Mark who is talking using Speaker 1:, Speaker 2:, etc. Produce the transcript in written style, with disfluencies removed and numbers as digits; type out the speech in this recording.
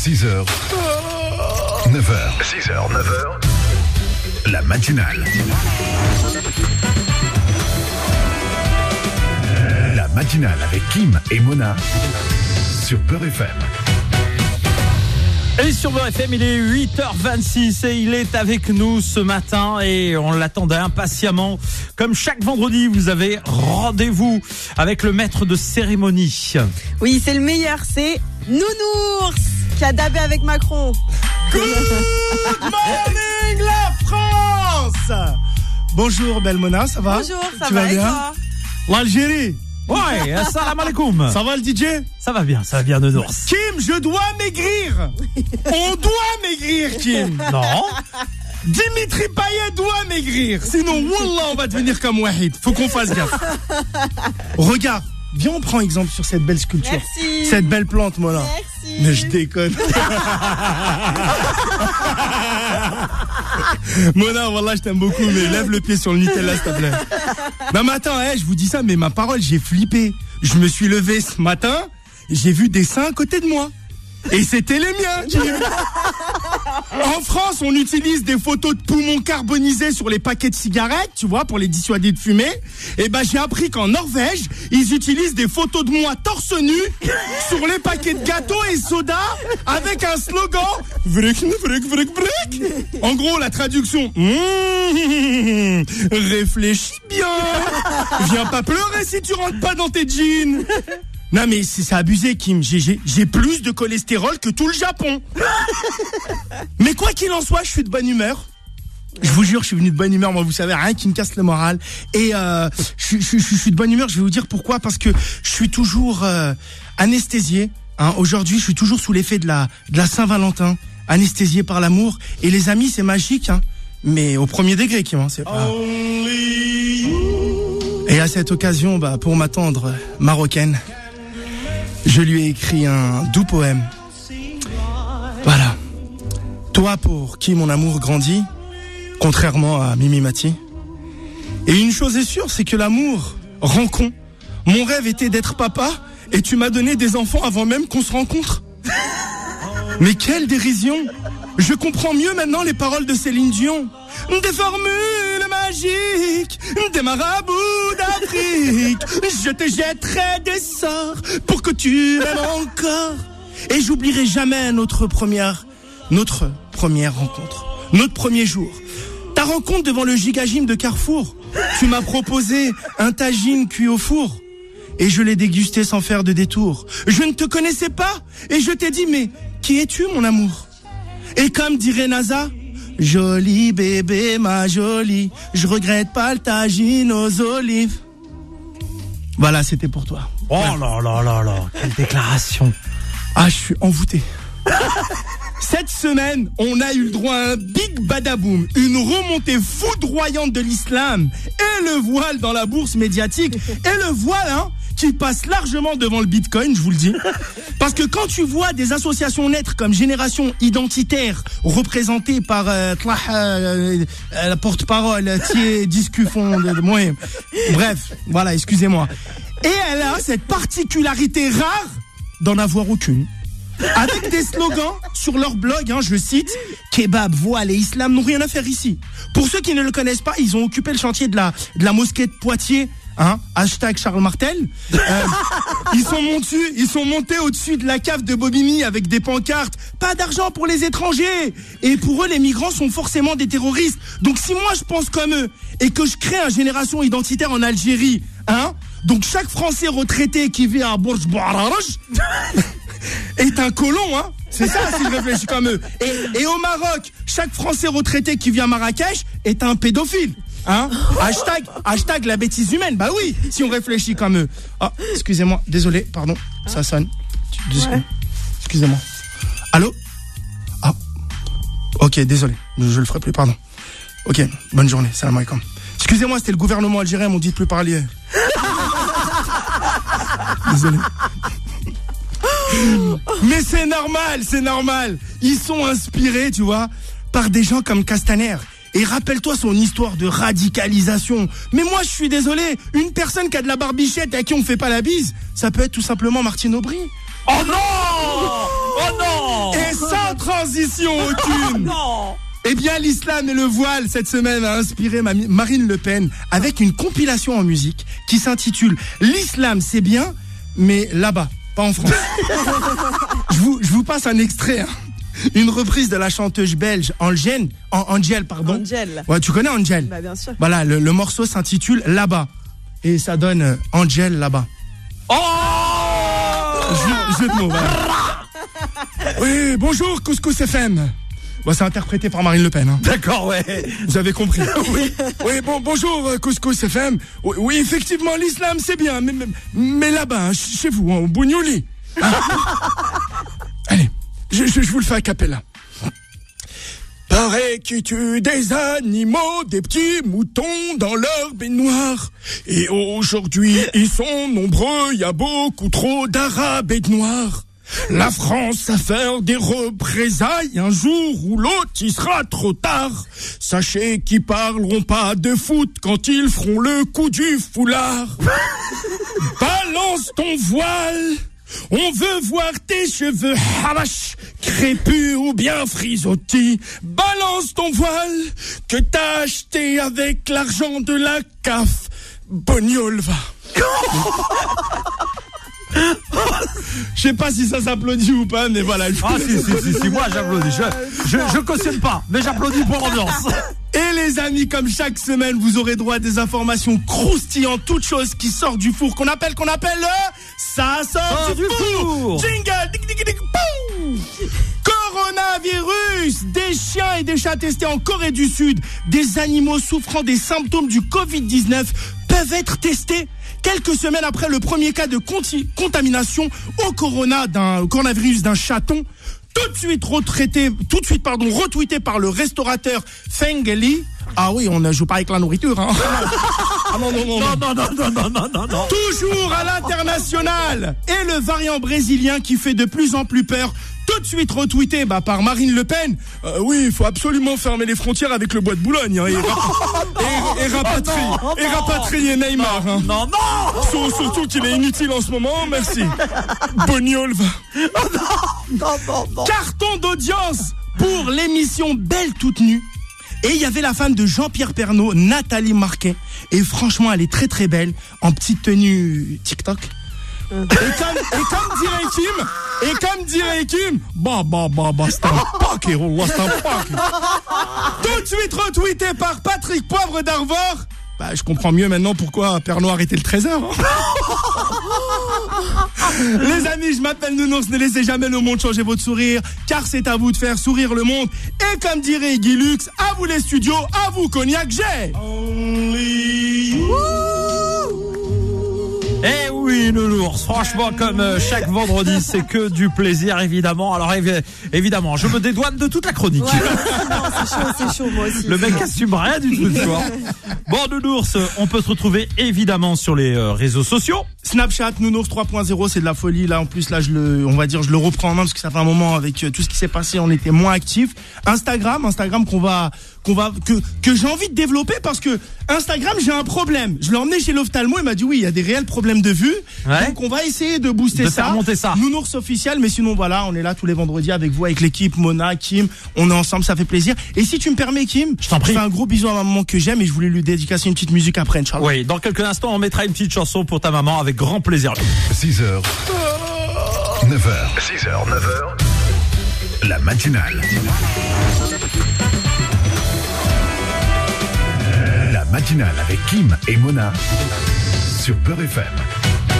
Speaker 1: 6h, 9h. 6h, 9h. La matinale. La matinale avec Kim et Mona sur Beurre FM.
Speaker 2: Et sur Beurre FM, il est 8h26 et il est avec nous ce matin et on l'attendait impatiemment. Comme chaque vendredi, vous avez rendez-vous avec le maître de cérémonie.
Speaker 3: Oui, c'est le meilleur, c'est Nounours qui a dabé avec Macron.
Speaker 4: Good morning la France. Bonjour belle Mona, ça va?
Speaker 3: Bonjour, ça
Speaker 4: tu
Speaker 3: va
Speaker 4: vas
Speaker 3: et
Speaker 4: bien?
Speaker 3: toi?
Speaker 2: L'Algérie. Ouais, assalam alaikum.
Speaker 4: Ça va le DJ?
Speaker 2: Ça va bien, Nounours.
Speaker 4: Kim, je dois maigrir. On doit maigrir, Kim.
Speaker 2: Non.
Speaker 4: Dimitri Payet doit maigrir. Sinon, wallah, on va devenir comme Wahid. Faut qu'on fasse gaffe. Regarde, viens, on prend exemple sur cette belle sculpture.
Speaker 3: Merci.
Speaker 4: Cette belle plante, Mona.
Speaker 3: Merci.
Speaker 4: Mais je déconne. Mona, wallah, je t'aime beaucoup, mais lève le pied sur le Nutella, s'il te plaît. Non, mais attends, je vous dis ça, mais ma parole, j'ai flippé. Je me suis levé ce matin, j'ai vu des seins à côté de moi. Et c'était les miens. En France, on utilise des photos de poumons carbonisés sur les paquets de cigarettes, tu vois, pour les dissuader de fumer. Et ben, j'ai appris qu'en Norvège, ils utilisent des photos de moi torse nu sur les paquets de gâteaux et soda avec un slogan vrek, vrek, vrek, vrek. En gros, la traduction réfléchis bien. Viens pas pleurer si tu rentres pas dans tes jeans. Non mais c'est abusé, Kim, j'ai plus de cholestérol que tout le Japon. Mais quoi qu'il en soit, je suis de bonne humeur. Je vous jure, je suis venu de bonne humeur, moi vous savez, rien qui me casse le moral. Et je suis de bonne humeur, je vais vous dire pourquoi. Parce que je suis toujours anesthésié. Aujourd'hui, je suis toujours sous l'effet de la Saint-Valentin, anesthésié par l'amour. Et les amis, c'est magique, mais au premier degré, Kim, c'est pas... Et à cette occasion, pour ma tendre marocaine, je lui ai écrit un doux poème. Voilà. Toi pour qui mon amour grandit, contrairement à Mimi Mati. Et une chose est sûre, c'est que l'amour rend con. Mon rêve était d'être papa, et tu m'as donné des enfants avant même qu'on se rencontre. Mais quelle dérision! Je comprends mieux maintenant les paroles de Céline Dion. Des formules magiques, des marabouts d'Afrique. Je te jetterai des sorts pour que tu m'aimes encore. Et j'oublierai jamais notre première rencontre, notre premier jour. Ta rencontre devant le Gigagym de Carrefour. Tu m'as proposé un tagine cuit au four. Et je l'ai dégusté sans faire de détour. Je ne te connaissais pas et je t'ai dit, mais qui es-tu mon amour? Et comme dirait NASA, joli bébé, ma jolie, je regrette pas le tagine aux olives. Voilà, c'était pour toi.
Speaker 2: Oh là, quelle déclaration.
Speaker 4: Ah, je suis envoûté. Cette semaine, on a eu le droit à un big badaboom, une remontée foudroyante de l'islam et le voile dans la bourse médiatique. Et le voile, qui passe largement devant le Bitcoin, je vous le dis. Parce que quand tu vois des associations naître comme Génération Identitaire, représentée par la porte-parole, Thier Discufond, bref, voilà, excusez-moi. Et elle a cette particularité rare d'en avoir aucune. Avec des slogans sur leur blog, je cite, kebab, voile et islam n'ont rien à faire ici. Pour ceux qui ne le connaissent pas, ils ont occupé le chantier de la mosquée de Poitiers. Hashtag Charles Martel. Ils sont montés au-dessus de la cave de Bobigny avec des pancartes. Pas d'argent pour les étrangers. Et pour eux, les migrants sont forcément des terroristes. Donc si moi je pense comme eux et que je crée une génération identitaire en Algérie, donc chaque Français retraité qui vit à Bourj Bouaraj est un colon, C'est ça, si je réfléchis comme eux. Et au Maroc, chaque Français retraité qui vit à Marrakech est un pédophile. Hashtag la bêtise humaine. Bah oui, si on réfléchit comme eux. Oh, excusez-moi, désolé, pardon, ça sonne. Ouais. Excusez-moi. Allô? Ah. Ok, désolé, je le ferai plus, pardon. Ok, bonne journée, salam alaikum. Excusez-moi, c'était le gouvernement algérien, m'ont dit de plus parler. Désolé. Mais c'est normal. Ils sont inspirés, tu vois, par des gens comme Castaner. Et rappelle-toi son histoire de radicalisation. Mais moi, je suis désolé, une personne qui a de la barbichette et à qui on fait pas la bise, ça peut être tout simplement Martine Aubry.
Speaker 2: Oh non! Oh non!
Speaker 4: Et transition aucune.
Speaker 2: Non.
Speaker 4: Eh bien, l'islam et le voile, cette semaine, a inspiré Marine Le Pen avec une compilation en musique qui s'intitule « L'islam, c'est bien, mais là-bas, pas en France ». Je vous passe un extrait, hein. Une reprise de la chanteuse belge Angèle. Ouais, tu connais Angèle?
Speaker 3: Bah, bien sûr.
Speaker 4: Voilà, le morceau s'intitule « Là-bas ». Et ça donne Angèle là-bas.
Speaker 2: Oh.
Speaker 4: Jeu de mots, voilà. Oui, bonjour, Couscous FM. Bon, c'est interprété par Marine Le Pen. Hein.
Speaker 2: D'accord, ouais.
Speaker 4: Vous avez compris. Oui, bonjour, Couscous FM. Oui, effectivement, l'islam, c'est bien, mais là-bas, hein, chez vous, hein, au Bougnouli. Hein. Allez, je vous le fais a cappella. Paraît qu'ils tuent des animaux, des petits moutons dans leur baignoire. Et aujourd'hui, ils sont nombreux, il y a beaucoup trop d'Arabes et de Noirs. La France a fait des représailles un jour où l'autre il sera trop tard. Sachez qu'ils parleront pas de foot quand ils feront le coup du foulard. Balance ton voile, on veut voir tes cheveux harash, crépus ou bien frisottis. Balance ton voile que t'as acheté avec l'argent de la CAF. Bognolva. Je sais pas si ça s'applaudit ou pas, mais voilà.
Speaker 2: Ah si, moi j'applaudis. Je cautionne pas, mais j'applaudis pour l'ambiance.
Speaker 4: Et les amis, comme chaque semaine, vous aurez droit à des informations croustillantes, toutes choses qui sortent du four, qu'on appelle le ça sort du four. Jingle, dig, dig, dig, boum. Coronavirus, des chiens et des chats testés en Corée du Sud, des animaux souffrant des symptômes du Covid-19 peuvent être testés quelques semaines après le premier cas de contamination au coronavirus d'un chaton, tout de suite retweeté par le restaurateur Fengeli. Ah oui, on ne joue pas avec la nourriture, hein. Ah non.
Speaker 2: Non.
Speaker 4: Toujours à l'international. Et le variant brésilien qui fait de plus en plus peur, tout de suite retweeté par Marine Le Pen. Oui, il faut absolument fermer les frontières avec le bois de Boulogne, hein, et rapatrier Neymar. Hein.
Speaker 2: Non.
Speaker 4: Surtout qu'il est inutile en ce moment, merci. Bognolva.
Speaker 2: Non.
Speaker 4: Carton d'audience pour l'émission Belle toute nue. Et il y avait la femme de Jean-Pierre Pernaut, Nathalie Marquet. Et franchement, elle est très très belle, en petite tenue TikTok. Et comme dirait Kim, bah, c'est un paquet, c'est un paquet. Tout de suite retweeté par Patrick Poivre d'Arvor. Bah, je comprends mieux maintenant pourquoi Pernaut a arrêté le 13h. Hein. Les amis, je m'appelle Nounours, ne laissez jamais le monde changer votre sourire, car c'est à vous de faire sourire le monde. Et comme dirait Guy Lux, à vous les studios, à vous Cognac G.
Speaker 2: Eh oui, Nounours, franchement, comme chaque vendredi, c'est que du plaisir, évidemment. Alors, évidemment, je me dédouane de toute la chronique.
Speaker 3: Ouais, c'est chaud, moi aussi.
Speaker 2: Le mec assume rien du tout, tu vois. Bon, Nounours, on peut se retrouver évidemment sur les réseaux sociaux.
Speaker 4: Snapchat, Nounours 3.0, c'est de la folie. Là, en plus, là, je le reprends en main parce que ça fait un moment avec tout ce qui s'est passé, on était moins actifs. Instagram que j'ai envie de développer parce que Instagram, j'ai un problème. Je l'ai emmené chez l'ophtalmo, il m'a dit oui, il y a des réels problèmes de vue. Ouais. Donc on va essayer de booster ça.
Speaker 2: Faire monter ça.
Speaker 4: Nounours officiel, mais sinon voilà, on est là tous les vendredis avec vous, avec l'équipe, Mona, Kim, on est ensemble, ça fait plaisir. Et si tu me permets, Kim,
Speaker 2: je t'en prie.
Speaker 4: Je fais un gros bisou à ma maman que j'aime et je voulais lui dédicacer une petite musique après, Inch'Allah.
Speaker 2: Oui, dans quelques instants, on mettra une petite chanson pour ta maman avec grand plaisir.
Speaker 1: 6h, 9h, la matinale. La matinale avec Kim et Mona sur Beurre FM.